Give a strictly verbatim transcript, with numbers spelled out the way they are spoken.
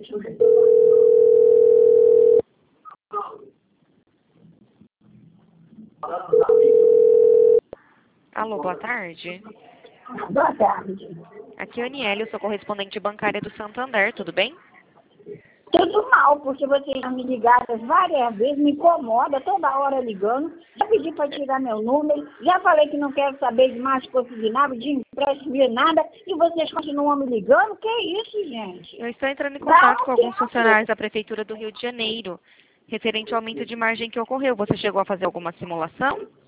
Alô, boa tarde. Boa tarde. Aqui é a Aniele, eu sou correspondente bancária do Santander, tudo bem? Tudo mal, porque vocês já me ligaram várias vezes, me incomoda toda hora ligando. Já pedi para tirar meu número, já falei que não quero saber de mais coisas de nada, de empréstimo, de nada, e vocês continuam me ligando? Que isso, gente? Eu estou entrando em contato Dá um com alguns tempo. funcionários da Prefeitura do Rio de Janeiro, referente ao aumento de margem que ocorreu. Você chegou a fazer alguma simulação?